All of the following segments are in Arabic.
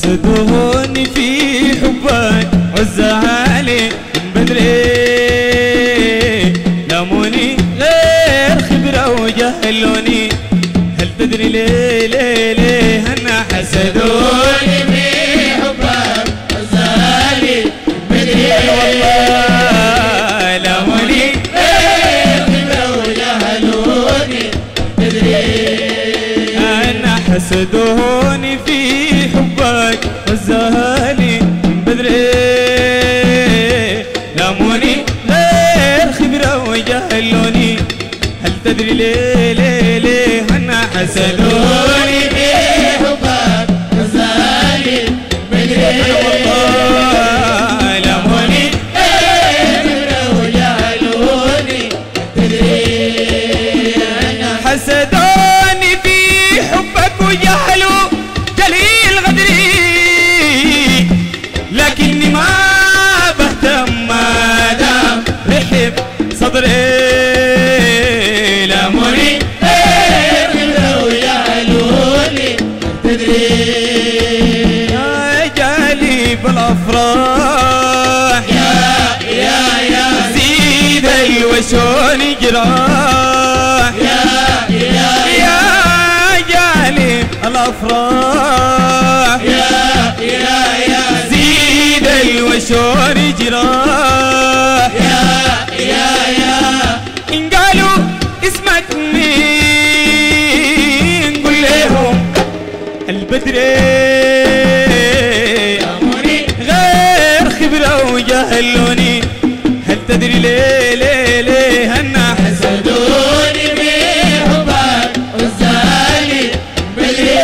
حسدوني في حبك عزالي من بدري، لاموني غير خبرة وجهلوني. هل تدري ليه ليه ليه أنا حسدوني في حبك عزالي من بدري؟ والله لاموني غير خبرة وجهلوني. تدري أنا حسدوني في حبك عزالي من بدري، لاموني غير خبرة وجهلوني. هل تدري ليه ليه ليه أنا حسدوني في حبك عزالي من بدري؟ والله لاموني غير خبرة وجهلوني. تدري حسدوني في حبك وجهلوا قليل غدري، لكني ما بهتم ما دام رحب صدري. لاموني غير خبرة وجهلوني. تدري يا جالي بالافراح يا زيد الوشون جراح، يا جالي الافراح زيد الوشون جراح. إن قالوا اسمك مين قل لهم البدري، غير خبرة وجهلوني. هل تدري ليه ليه ليه أنا حسدوني بحبك عزالي من بدري؟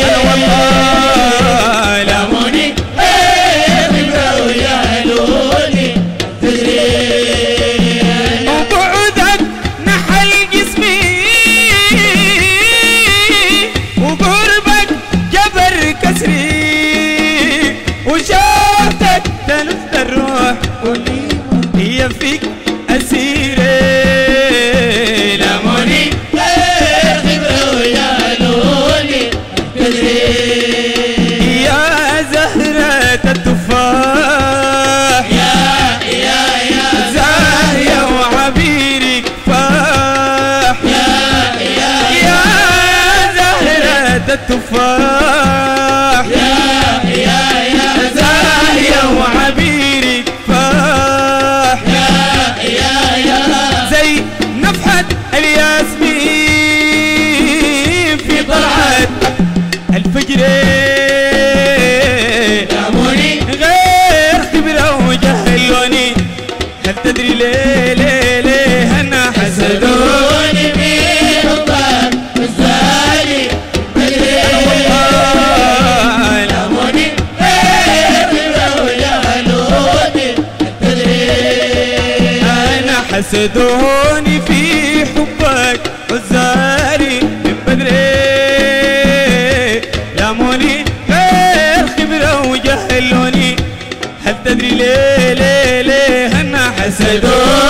والله لاموني غير خبرة وجهلوني. تدري وبعدك نحل جسمي وقربك جبر كسري، وشوفتك تنفذ الروح هي فيك أسيري. لاموني غير خبرة وجهلوني. تدري يا زهرة التفاح زاهية وعبيرك فاح، يا زهرة التفاح زاهية وعبيرك فاح، زي نفحة الياسمين في طلعة الفجر. لاموني غير خبرة وجهلوني. هل تدري ليه ليه ليه أنا حسدوني بحبك عزالي من بدري؟ والله لاموني غير خبرة وجهلوني. تدري أنا حسدوني في حبك عزالي من بدري، لاموني غير خبرة وجهلوني. هل تدري ليه ليه ليه أنا حسدوني